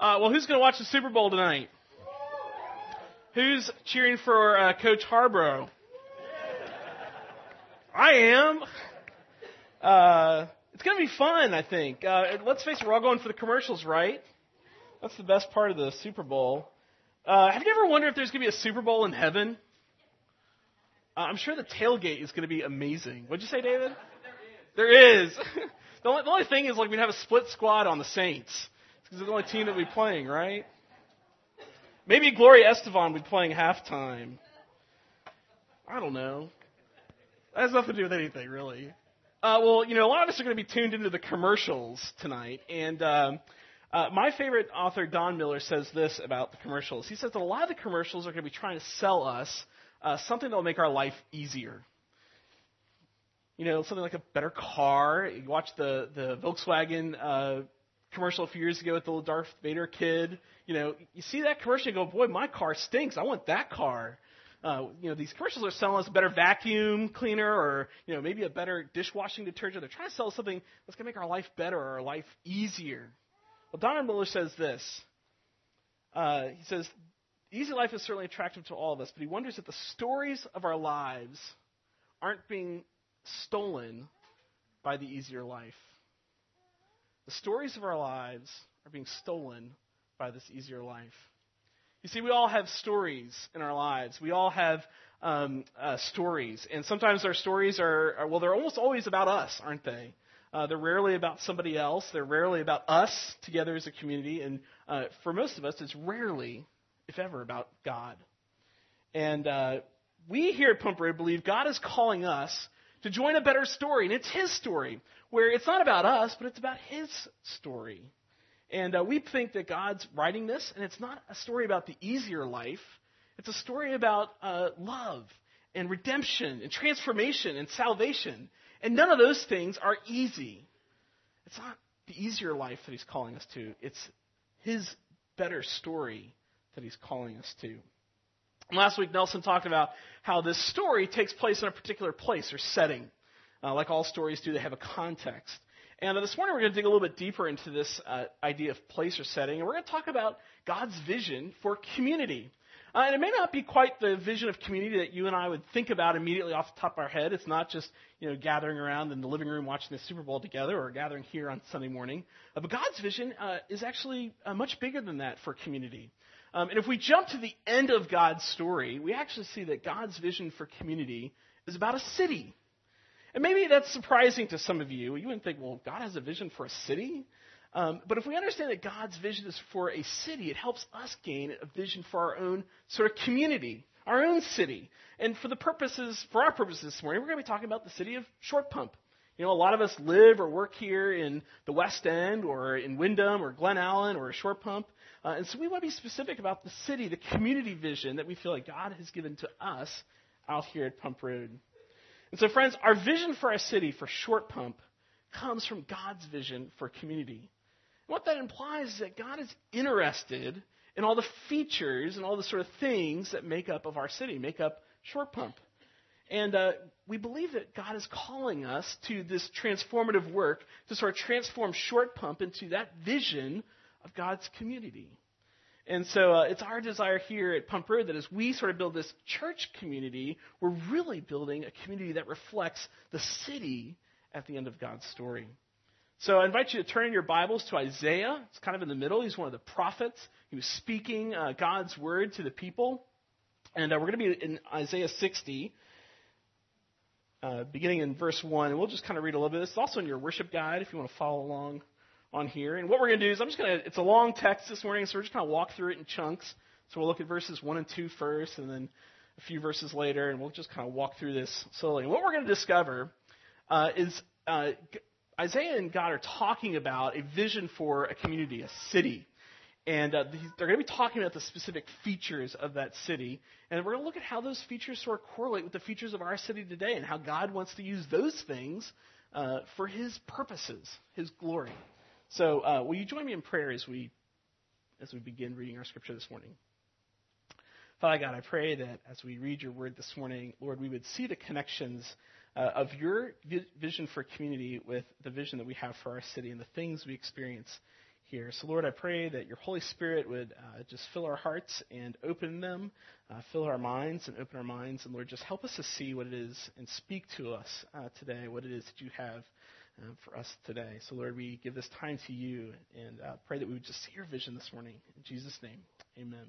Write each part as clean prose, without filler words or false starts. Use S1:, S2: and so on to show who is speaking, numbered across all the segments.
S1: Well, who's going to watch the Super Bowl tonight? Who's cheering for Coach Harborough? I am. It's going to be fun, I think. Let's face it, we're all going for the commercials, right? That's the best part of the Super Bowl. Have you ever wondered if there's going to be a Super Bowl in heaven? I'm sure the tailgate is going to be amazing. What'd you say, David? There is. The only thing is, like, we'd have a split squad on the Saints. Because they're the only team that we'd be playing, right? Maybe Gloria Estefan would be playing halftime. I don't know. That has nothing to do with anything, really. Well, a lot of us are going to be tuned into the commercials tonight. And my favorite author, Don Miller, says this about the commercials. He says that a lot of the commercials are going to be trying to sell us something that will make our life easier. Something like a better car. You watch the Volkswagen commercial a few years ago with the little Darth Vader kid. You see that commercial and go, boy, my car stinks. I want that car. These commercials are selling us a better vacuum cleaner or, maybe a better dishwashing detergent. They're trying to sell us something that's going to make our life better or our life easier. Well, Don Miller says this. He says, easy life is certainly attractive to all of us, but he wonders if the stories of our lives aren't being stolen by the easier life. The stories of our lives are being stolen by this easier life. You see, we all have stories in our lives. We all have stories. And sometimes our stories they're almost always about us, aren't they? They're rarely about somebody else. They're rarely about us together as a community. And for most of us, it's rarely, if ever, about God. And we here at Pump Road believe God is calling us to join a better story. And it's His story, where it's not about us, but it's about His story. And we think that God's writing this, and it's not a story about the easier life. It's a story about love and redemption and transformation and salvation. And none of those things are easy. It's not the easier life that He's calling us to. It's His better story that He's calling us to. Last week, Nelson talked about how this story takes place in a particular place or setting. Like all stories do, they have a context. And this morning, we're going to dig a little bit deeper into this idea of place or setting. And we're going to talk about God's vision for community. And it may not be quite the vision of community that you and I would think about immediately off the top of our head. It's not just, gathering around in the living room watching the Super Bowl together or gathering here on Sunday morning. But God's vision is actually much bigger than that for community. And if we jump to the end of God's story, we actually see that God's vision for community is about a city. And maybe that's surprising to some of you. You wouldn't think, well, God has a vision for a city? But if we understand that God's vision is for a city, it helps us gain a vision for our own sort of community, our own city. And for our purposes this morning, we're going to be talking about the city of Short Pump. A lot of us live or work here in the West End or in Windham or Glen Allen or Short Pump. And so we want to be specific about the city, the community vision that we feel like God has given to us out here at Pump Road. And so, friends, our vision for our city, for Short Pump, comes from God's vision for community. And what that implies is that God is interested in all the features and all the sort of things that make up our city, make up Short Pump. And we believe that God is calling us to this transformative work to sort of transform Short Pump into that vision of God's community. And so it's our desire here at Pump Road that as we sort of build this church community, we're really building a community that reflects the city at the end of God's story. So I invite you to turn in your Bibles to Isaiah. It's kind of in the middle. He's one of the prophets. He was speaking God's word to the people. And we're going to be in Isaiah 60, beginning in verse 1. And we'll just kind of read a little bit. It's also in your worship guide if you want to follow along on here. And what we're going to do is it's a long text this morning, so we're just going to walk through it in chunks. So we'll look at verses 1 and 2 first, and then a few verses later, and we'll just kind of walk through this slowly. And what we're going to discover is Isaiah and God are talking about a vision for a community, a city. And they're going to be talking about the specific features of that city. And we're going to look at how those features sort of correlate with the features of our city today and how God wants to use those things for His purposes, His glory. So will you join me in prayer as we begin reading our scripture this morning? Father God, I pray that as we read your word this morning, Lord, we would see the connections of your vision for community with the vision that we have for our city and the things we experience here. So, Lord, I pray that your Holy Spirit would just fill our hearts and open them, fill our minds and open our minds. And, Lord, just help us to see what it is and speak to us today, what it is that you have for us today. So, Lord, we give this time to you and pray that we would just see your vision this morning. In Jesus' name, amen.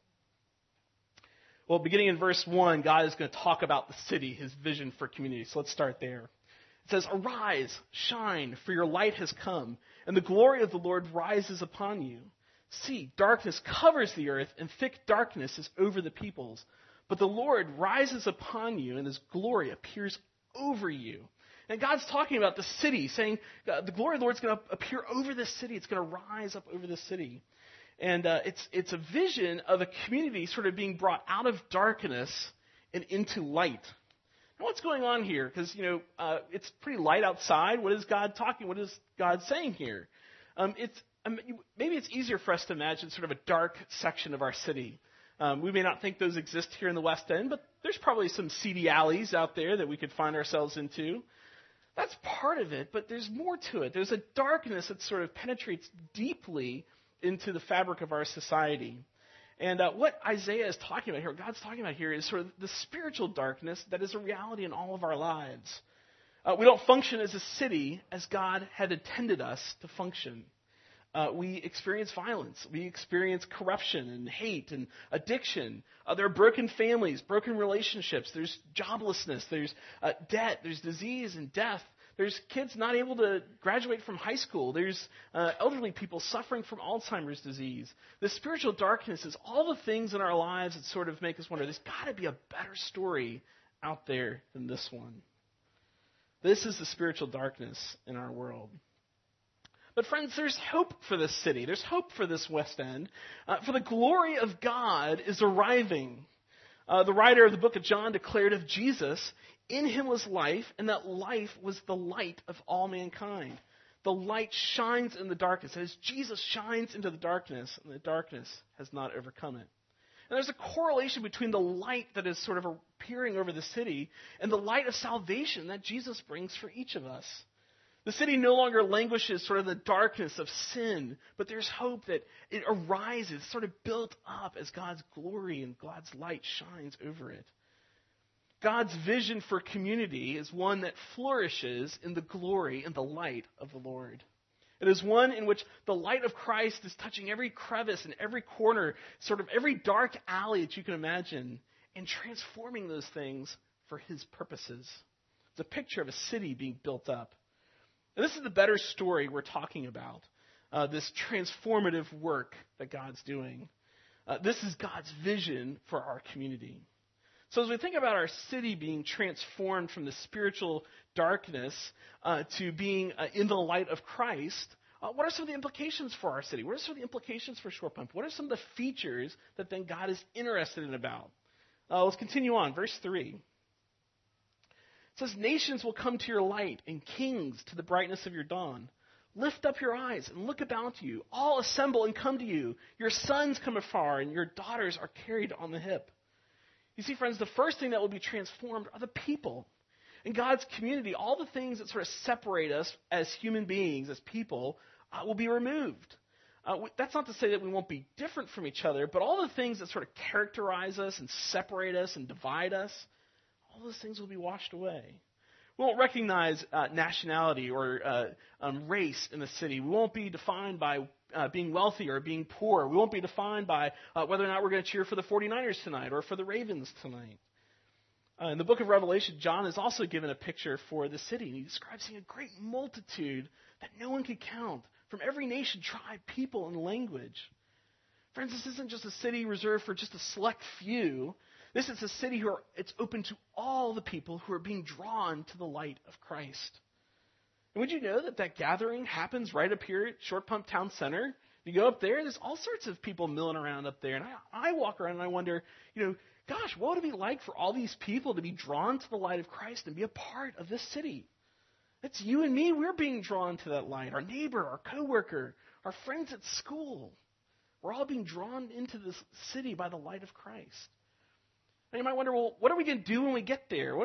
S1: Well, beginning in verse 1, God is going to talk about the city, his vision for community. So let's start there. It says, "Arise, shine, for your light has come, and the glory of the Lord rises upon you. See, darkness covers the earth, and thick darkness is over the peoples. But the Lord rises upon you, and his glory appears over you." And God's talking about the city, saying the glory of the Lord is going to appear over this city. It's going to rise up over the city. And it's a vision of a community sort of being brought out of darkness and into light. Now, what's going on here? Because, it's pretty light outside. What is God talking? What is God saying here? Maybe it's easier for us to imagine sort of a dark section of our city. We may not think those exist here in the West End, but there's probably some seedy alleys out there that we could find ourselves into. That's part of it, but there's more to it. There's a darkness that sort of penetrates deeply into the fabric of our society. And what Isaiah is talking about here, what God's talking about here, is sort of the spiritual darkness that is a reality in all of our lives. We don't function as a city as God had intended us to function. We experience violence. We experience corruption and hate and addiction. There are broken families, broken relationships. There's joblessness. There's debt. There's disease and death. There's kids not able to graduate from high school. There's elderly people suffering from Alzheimer's disease. The spiritual darkness is all the things in our lives that sort of make us wonder, there's got to be a better story out there than this one. This is the spiritual darkness in our world. But friends, there's hope for this city. There's hope for this West End. For the glory of God is arriving. The writer of the book of John declared of Jesus, "In him was life, and that life was the light of all mankind." The light shines in the darkness. As Jesus shines into the darkness, and the darkness has not overcome it. And there's a correlation between the light that is sort of appearing over the city and the light of salvation that Jesus brings for each of us. The city no longer languishes sort of the darkness of sin, but there's hope that it arises, sort of built up as God's glory and God's light shines over it. God's vision for community is one that flourishes in the glory and the light of the Lord. It is one in which the light of Christ is touching every crevice and every corner, sort of every dark alley that you can imagine, and transforming those things for his purposes. It's a picture of a city being built up. And this is the better story we're talking about, this transformative work that God's doing. This is God's vision for our community. So as we think about our city being transformed from the spiritual darkness to being in the light of Christ, what are some of the implications for our city? What are some of the implications for Short Pump? What are some of the features that then God is interested in about? Let's continue on. Verse 3. It says, "Nations will come to your light, and kings to the brightness of your dawn. Lift up your eyes and look about you. All assemble and come to you. Your sons come afar, and your daughters are carried on the hip." You see, friends, the first thing that will be transformed are the people. In God's community, all the things that sort of separate us as human beings, as people, will be removed. That's not to say that we won't be different from each other, but all the things that sort of characterize us and separate us and divide us, all those things will be washed away. We won't recognize nationality or race in the city. We won't be defined by being wealthy or being poor. We won't be defined by whether or not we're going to cheer for the 49ers tonight or for the Ravens tonight. In the book of Revelation, John is also given a picture for the city, and he describes seeing a great multitude that no one could count from every nation, tribe, people, and language. Friends, this isn't just a city reserved for just a select few. This is a city it's open to all the people who are being drawn to the light of Christ. And would you know that gathering happens right up here at Short Pump Town Center? You go up there's all sorts of people milling around up there. And I walk around and I wonder, gosh, what would it be like for all these people to be drawn to the light of Christ and be a part of this city? It's you and me. We're being drawn to that light. Our neighbor, our coworker, our friends at school. We're all being drawn into this city by the light of Christ. And you might wonder, well, what are we going to do when we get there?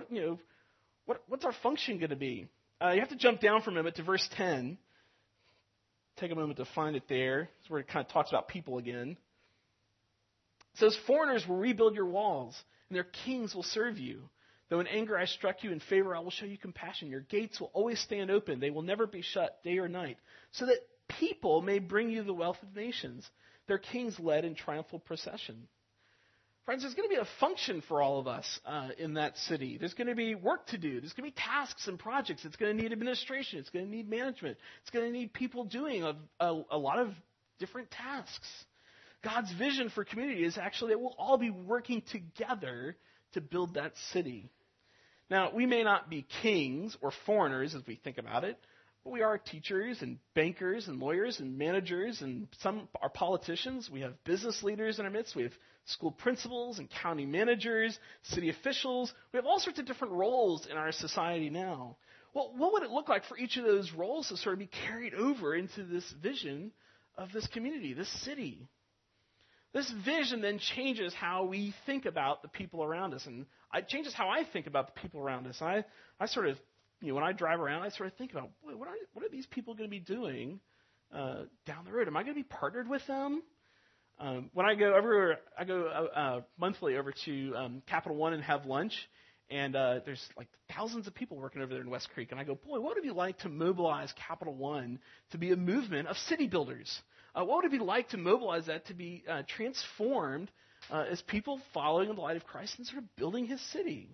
S1: What's our function going to be? You have to jump down for a minute to verse 10. It take a moment to find it there. It's where it kind of talks about people again. It says, foreigners will rebuild your walls, and their kings will serve you. Though in anger I struck you, in favor I will show you compassion. Your gates will always stand open. They will never be shut day or night, so that people may bring you the wealth of nations, their kings led in triumphal procession. Friends, there's going to be a function for all of us in that city. There's going to be work to do. There's going to be tasks and projects. It's going to need administration. It's going to need management. It's going to need people doing a lot of different tasks. God's vision for community is actually that we'll all be working together to build that city. Now, we may not be kings or foreigners as we think about it, but we are teachers and bankers and lawyers and managers, and some are politicians. We have business leaders in our midst. We have school principals and county managers, city officials. We have all sorts of different roles in our society now. Well, what would it look like for each of those roles to sort of be carried over into this vision of this community, this city? This vision then changes how we think about the people around us, and it changes how I think about the people around us. I sort of, when I drive around, I sort of think about, boy, what are these people going to be doing down the road? Am I going to be partnered with them? When I go everywhere, I go monthly over to Capital One and have lunch, and there's like thousands of people working over there in West Creek, and I go, boy, what would it be like to mobilize Capital One to be a movement of city builders? What would it be like to mobilize that to be transformed as people following in the light of Christ and sort of building his city?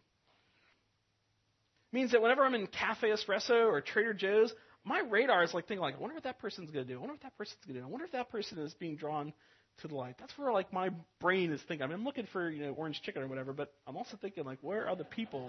S1: It means that whenever I'm in Cafe Espresso or Trader Joe's, my radar is like thinking, like, I wonder what that person's going to do. I wonder what that person's going to do. I wonder if that person is being drawn to the light. That's where like my brain is thinking. I mean, I'm looking for orange chicken or whatever, but I'm also thinking like, where are the people?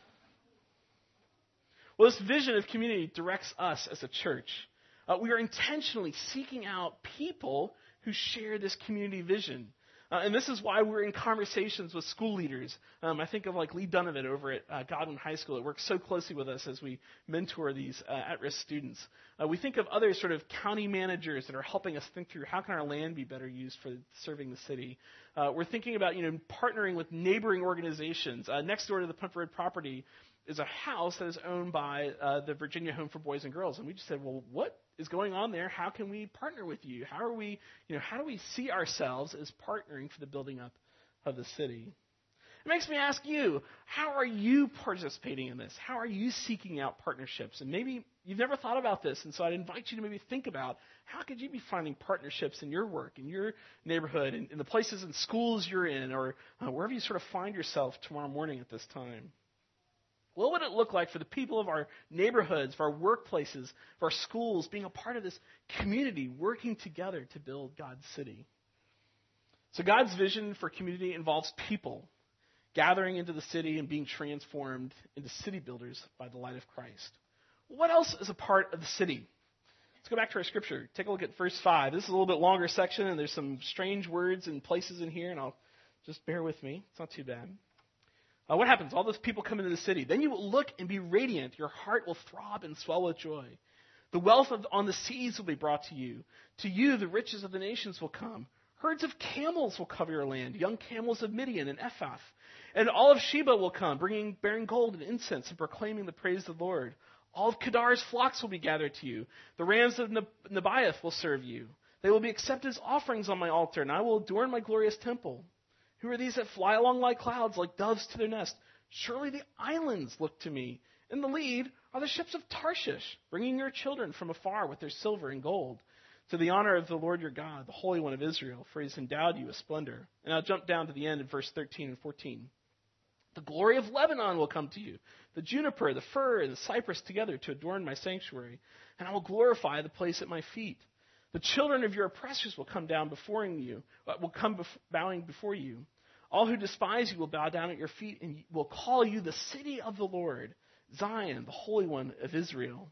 S1: Well, this vision of community directs us as a church. We are intentionally seeking out people who share this community vision. And this is why we're in conversations with school leaders. I think of like Lee Donovan over at Godwin High School. It works so closely with us as we mentor these at-risk students. We think of other sort of county managers that are helping us think through how can our land be better used for serving the city. We're thinking about partnering with neighboring organizations. Next door to the Punt Road property is a house that is owned by the Virginia Home for Boys and Girls. And we just said, well, what is going on there? How can we partner with you? How are we, how do we see ourselves as partnering for the building up of the city? It makes me ask you, how are you participating in this? How are you seeking out partnerships? And maybe you've never thought about this, and so I'd invite you to maybe think about how could you be finding partnerships in your work, in your neighborhood, in the places and schools you're in, or wherever you sort of find yourself tomorrow morning at this time. What would it look like for the people of our neighborhoods, for our workplaces, for our schools, being a part of this community, working together to build God's city? So God's vision for community involves people gathering into the city and being transformed into city builders by the light of Christ. What else is a part of the city? Let's go back to our scripture. Take a look at verse 5. This is a little bit longer section, and there's some strange words and places in here, and I'll just bear with me. It's not too bad. What happens? All those people come into the city. Then you will look and be radiant. Your heart will throb and swell with joy. The wealth on the seas will be brought to you. To you, the riches of the nations will come. Herds of camels will cover your land, young camels of Midian and Ephah. And all of Sheba will come, bearing gold and incense and proclaiming the praise of the Lord. All of Kedar's flocks will be gathered to you. The rams of Nebaioth will serve you. They will be accepted as offerings on my altar, and I will adorn my glorious temple. Who are these that fly along like clouds, like doves to their nest? Surely the islands look to me. In the lead are the ships of Tarshish, bringing your children from afar with their silver and gold, to the honor of the Lord your God, the Holy One of Israel, for he has endowed you with splendor. And I'll jump down to the end in verse 13 and 14. The glory of Lebanon will come to you, the juniper, the fir, and the cypress together to adorn my sanctuary, and I will glorify the place at my feet. The children of your oppressors will come down before you, bowing before you. All who despise you will bow down at your feet and will call you the city of the Lord, Zion, the Holy One of Israel.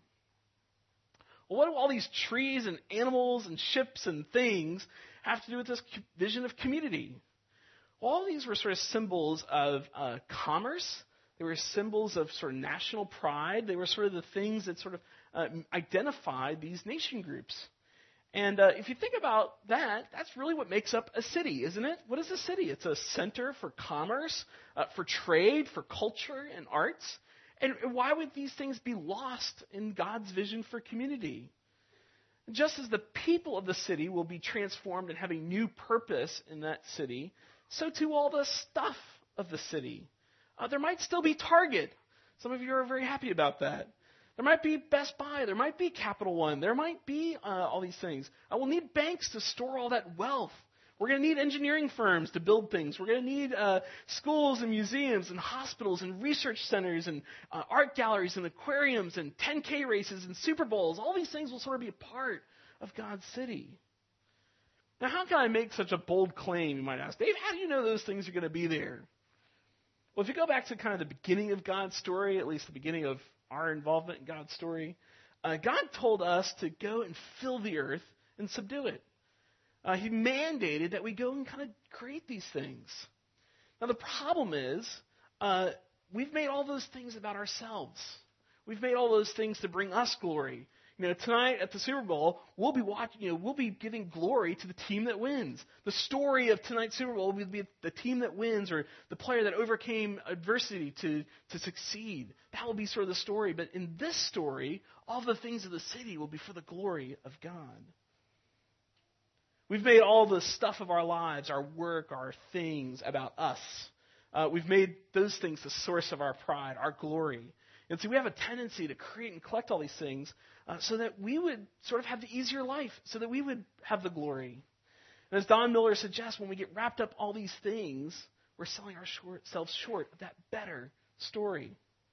S1: Well, what do all these trees and animals and ships and things have to do with this vision of community? Well, all these were sort of symbols of commerce. They were symbols of sort of national pride. They were sort of the things that sort of identified these nation groups. And if you think about that, that's really what makes up a city, isn't it? What is a city? It's a center for commerce, for trade, for culture and arts. And why would these things be lost in God's vision for community? Just as the people of the city will be transformed and have a new purpose in that city, so too all the stuff of the city. There might still be Target. Some of you are very happy about that. There might be Best Buy. There might be Capital One. There might be all these things. We'll need banks to store all that wealth. We're going to need engineering firms to build things. We're going to need schools and museums and hospitals and research centers and art galleries and aquariums and 10K races and Super Bowls. All these things will sort of be a part of God's city. Now, how can I make such a bold claim, you might ask? Dave, how do you know those things are going to be there? Well, if you go back to kind of the beginning of God's story, at least the beginning of our involvement in God's story, God told us to go and fill the earth and subdue it. He mandated that we go and kind of create these things. Now, the problem is we've made all those things about ourselves. We've made all those things to bring us glory. Tonight at the Super Bowl, we'll be giving glory to the team that wins. The story of tonight's Super Bowl will be the team that wins or the player that overcame adversity to succeed. That will be sort of the story. But in this story, all the things of the city will be for the glory of God. We've made all the stuff of our lives, our work, our things about us. We've made those things the source of our pride, our glory. And so we have a tendency to create and collect all these things so that we would sort of have the easier life, so that we would have the glory. And as Don Miller suggests, when we get wrapped up all these things, we're selling ourselves short of that better story.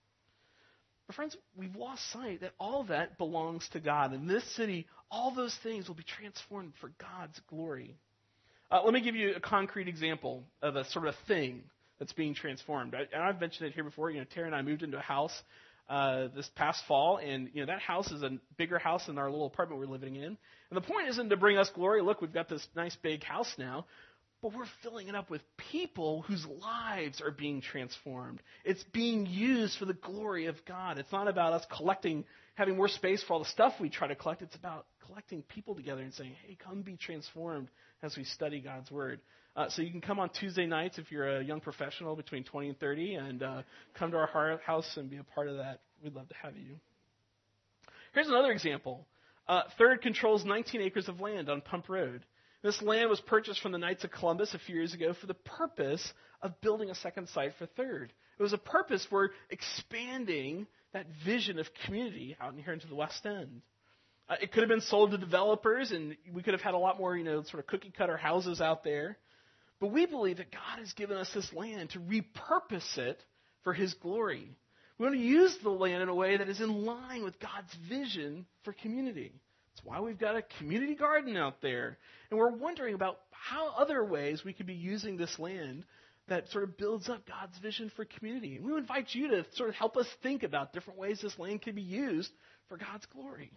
S1: But friends, we've lost sight that all that belongs to God. In this city, all those things will be transformed for God's glory. Let me give you a concrete example of a sort of a thing that's being transformed. And I've mentioned it here before. Tara and I moved into a house this past fall, and that house is a bigger house than our little apartment we're living in. And the point isn't to bring us glory. Look, we've got this nice big house now. But we're filling it up with people whose lives are being transformed. It's being used for the glory of God. It's not about us having more space for all the stuff we try to collect. It's about collecting people together and saying, hey, come be transformed as we study God's Word. So you can come on Tuesday nights if you're a young professional between 20 and 30 and come to our house and be a part of that. We'd love to have you. Here's another example. Third controls 19 acres of land on Pump Road. This land was purchased from the Knights of Columbus a few years ago for the purpose of building a second site for Third. It was a purpose for expanding that vision of community out in here into the West End. It could have been sold to developers, and we could have had a lot more, sort of cookie-cutter houses out there. But we believe that God has given us this land to repurpose it for His glory. We want to use the land in a way that is in line with God's vision for community. That's why we've got a community garden out there. And we're wondering about how other ways we could be using this land that sort of builds up God's vision for community. And we invite you to sort of help us think about different ways this land could be used for God's glory.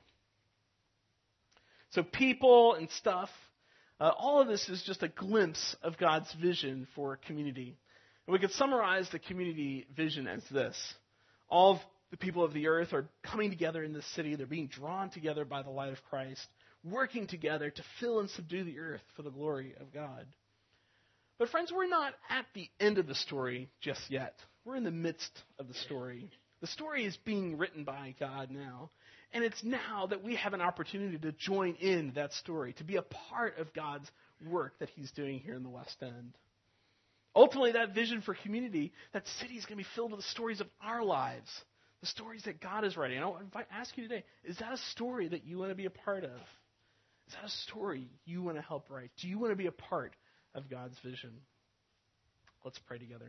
S1: So people and stuff, all of this is just a glimpse of God's vision for community. And we could summarize the community vision as this. All of the people of the earth are coming together in this city. They're being drawn together by the light of Christ, working together to fill and subdue the earth for the glory of God. But friends, we're not at the end of the story just yet. We're in the midst of the story. The story is being written by God now. And it's now that we have an opportunity to join in that story, to be a part of God's work that He's doing here in the West End. Ultimately, that vision for community, that city is going to be filled with the stories of our lives, the stories that God is writing. And I ask you today, is that a story that you want to be a part of? Is that a story you want to help write? Do you want to be a part of God's vision? Let's pray together.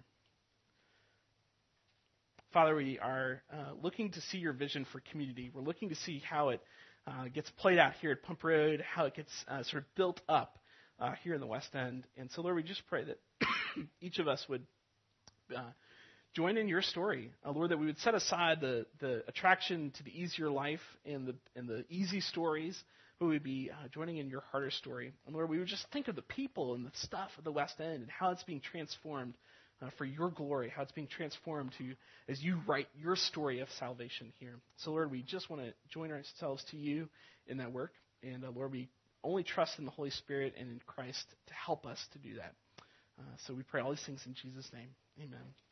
S1: Father, we are looking to see your vision for community. We're looking to see how it gets played out here at Pump Road, how it gets sort of built up here in the West End. And so, Lord, we just pray that each of us would join in your story. Lord, that we would set aside the attraction to the easier life and the easy stories, but we'd be joining in your harder story. And Lord, we would just think of the people and the stuff of the West End and how it's being transformed for your glory, how it's being transformed as you write your story of salvation here. So, Lord, we just want to join ourselves to you in that work. And, Lord, we only trust in the Holy Spirit and in Christ to help us to do that. So we pray all these things in Jesus' name. Amen.